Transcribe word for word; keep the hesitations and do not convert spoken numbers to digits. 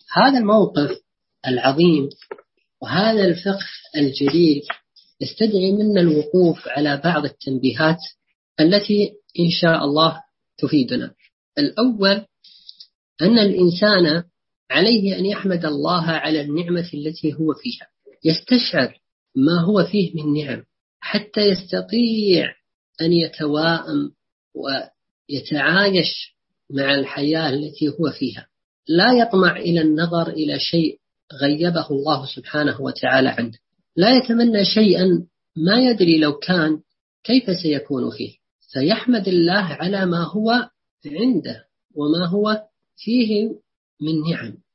هذا الموقف العظيم وهذا الفقه الجليل يستدعي منا الوقوف على بعض التنبيهات التي إن شاء الله تفيدنا. الأول أن الإنسان عليه أن يحمد الله على النعمة التي هو فيها، يستشعر ما هو فيه من نعم حتى يستطيع أن يتواءم ويتعايش مع الحياة التي هو فيها، لا يطمع إلى النظر إلى شيء غيبه الله سبحانه وتعالى عنه، لا يتمنى شيئا ما يدري لو كان كيف سيكون فيه، فيحمد الله على ما هو عنده وما هو فيه من نعم.